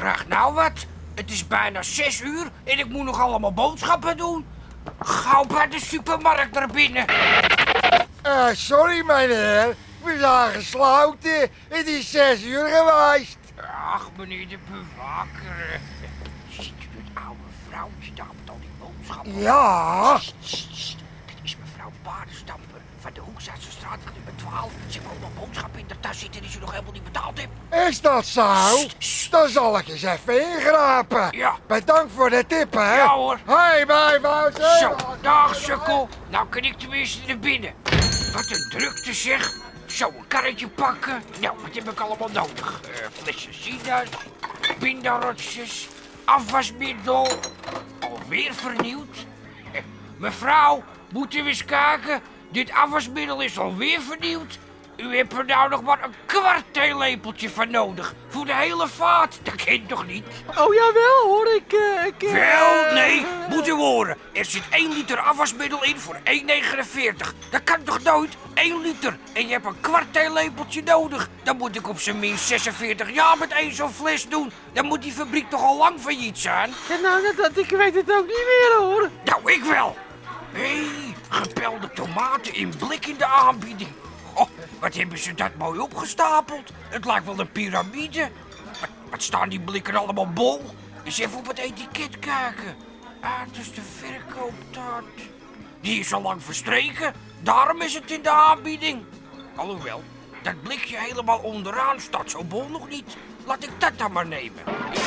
Graag nou wat. Het is bijna 6 uur en ik moet nog allemaal boodschappen doen. Gauw bij de supermarkt naar binnen. Sorry meneer, we zijn gesloten. Het is 6 uur geweest. Ach, meneer de bewaker. Ziet u het oude vrouwtje daar met al die boodschappen? Ja. Sst. Dit is mevrouw Paardenstamper van de Hoekzaatse straat nummer 12. Ze heeft allemaal boodschappen in de tas zitten die ze nog helemaal niet betaald heeft. Is dat zo? Dan zal ik eens even ingrijpen. Ja. Bedankt voor de tip, hè? Ja, hoor. Hoi, bye, Wouter. Zo, dag sukkel. Nou kan ik tenminste naar binnen. Wat een drukte zeg. Zo, een karretje pakken. Nou, wat heb ik allemaal nodig? Flessen sinaas, pindarotjes, afwasmiddel. Alweer vernieuwd. Mevrouw, moeten we eens kijken? Dit afwasmiddel is alweer vernieuwd. U hebt er nou nog maar een kwart theelepeltje van nodig. Voor de hele vaat. Dat kent toch niet? Oh jawel hoor, ik Wel, nee, moet u horen. Er zit 1 liter afwasmiddel in voor 1,49. Dat kan toch nooit? 1 liter. En je hebt een kwart theelepeltje nodig. Dan moet ik op zijn minst 46 jaar met 1 zo'n fles doen. Dan moet die fabriek toch al lang failliet zijn? Ja, nou, ik weet het ook niet meer hoor. Nou, ik wel. Hé, gepelde tomaten in blik in de aanbieding. Oh, wat hebben ze dat mooi opgestapeld. Het lijkt wel een piramide. Wat staan die blikken allemaal bol? Eens even op het etiket kijken. Het is de verkooptaart. Die is al lang verstreken. Daarom is het in de aanbieding. Alhoewel, dat blikje helemaal onderaan staat zo bol nog niet. Laat ik dat dan maar nemen.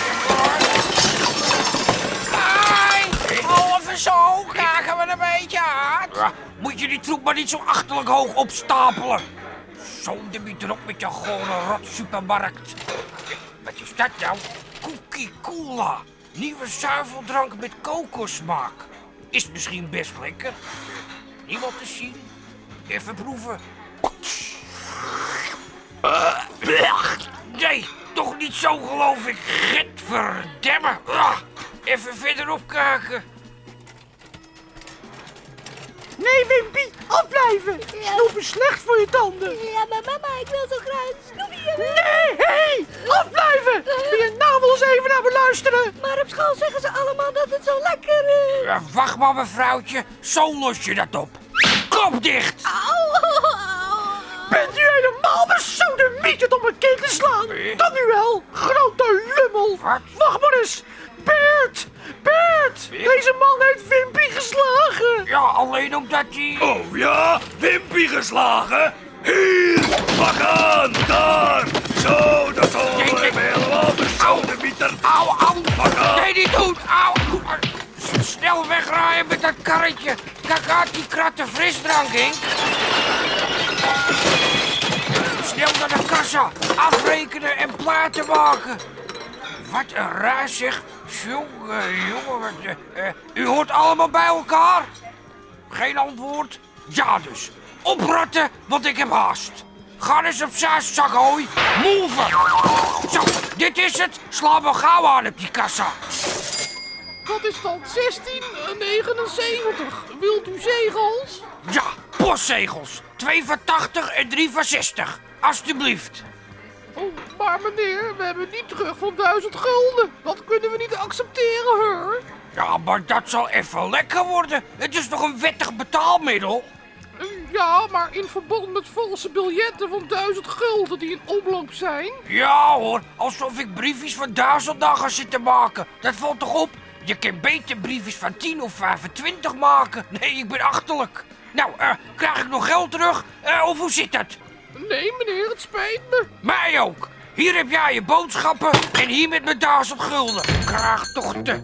Halve zo, kijken we een beetje uit. Ja, moet je die troep maar niet zo achterlijk hoog opstapelen. Zo, de biet erop met je gore rot supermarkt. Wat is dat nou? Cookie Cola. Nieuwe zuiveldrank met kokossmaak. Is misschien best lekker. Niemand te zien. Even proeven. Nee, toch niet zo geloof ik. Getverdemme. Even verderop kijken. Nee Wimpy, afblijven. Snoep is slecht voor je tanden. Ja, maar mama, ik wil zo graag snoepje hebben. Nee, hé, afblijven. Wil je nou wel eens even naar me luisteren? Maar op school zeggen ze allemaal dat het zo lekker is. Ja, wacht maar, mevrouwtje. Zo los je dat op. Kop dicht. Bent u helemaal besodemieterd om mijn kind te slaan? Dan nu wel, grote lummel. Wat? Wacht maar eens. Bert, deze man heeft Wimpy geslagen. Ja, alleen omdat hij... Oh ja, Wimpy geslagen? Hier, pak aan, daar. Zo, dat zal hem helemaal besodemieter. Au. Pak aan. Nee, niet doen. Au. Snel wegraaien met dat karretje. Kijk uit die kratten frisdrank, Henk. Snel naar de kassa. Afrekenen en platen maken. Wat een ruis zeg. Jongen, u hoort allemaal bij elkaar? Geen antwoord? Ja dus. Opratten, want ik heb haast. Ga eens op zes zakhooi. Move! Zo, dit is het. Sla me gauw aan op die kassa. Dat is dan 16,79. Wilt u zegels? Ja, postzegels. 2 van 80 en 3 van 60. Alsjeblieft. Oh, maar meneer, we hebben niet terug van 1000 gulden. Dat kunnen we niet accepteren, hoor. Ja, maar dat zal even lekker worden. Het is toch een wettig betaalmiddel? Ja, maar in verband met valse biljetten van 1000 gulden die in omloop zijn. Ja hoor, alsof ik briefjes van 1000 dan ga zitten maken. Dat valt toch op? Je kan beter briefjes van 10 of 25 maken. Nee, ik ben achterlijk. Nou, krijg ik nog geld terug? Of hoe zit dat? Nee, meneer, het spijt me. Mij ook. Hier heb jij je boodschappen en hier met mijn 1000 gulden. Graag toch te...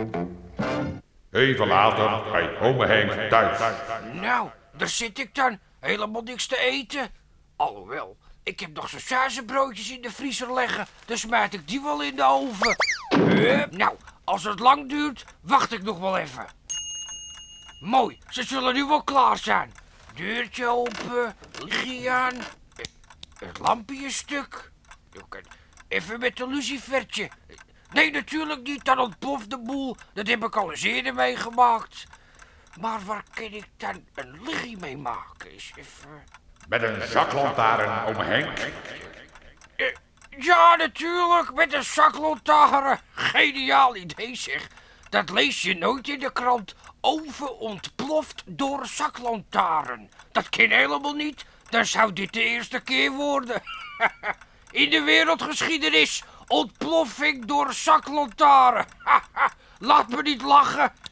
Even later bij ome Henk thuis. Nou, daar zit ik dan. Helemaal niks te eten. Alhoewel, ik heb nog sausagebroodjes in de vriezer liggen. Dan smijt ik die wel in de oven. Nou, als het lang duurt, wacht ik nog wel even. Mooi, ze zullen nu wel klaar zijn. Deurtje open, lichtje aan. Het lampje is stuk. Even met een lucifertje. Nee, natuurlijk niet, dan ontploft de boel. Dat heb ik al eens eerder meegemaakt. Maar waar kan ik dan een lichtje mee maken? Eens even... Met een zaklantaarn, ome Henk. Ja, natuurlijk, met een zaklantaarn. Geniaal idee, zeg. Dat lees je nooit in de krant. Oven ontploft door zaklantaarn. Dat kan helemaal niet. Dan zou dit de eerste keer worden. In de wereldgeschiedenis ontploffing door zaklantaarn. Laat me niet lachen.